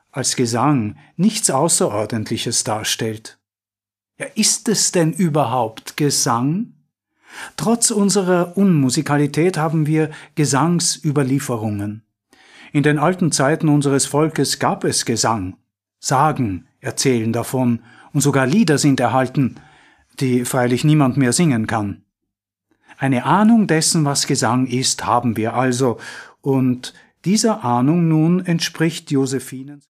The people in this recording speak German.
als Gesang nichts Außerordentliches darstellt. Ja, ist es denn überhaupt Gesang? Trotz unserer Unmusikalität haben wir Gesangsüberlieferungen. In den alten Zeiten unseres Volkes gab es Gesang. Sagen erzählen davon und sogar Lieder sind erhalten, die freilich niemand mehr singen kann. Eine Ahnung dessen, was Gesang ist, haben wir also, und dieser Ahnung nun entspricht Josephinens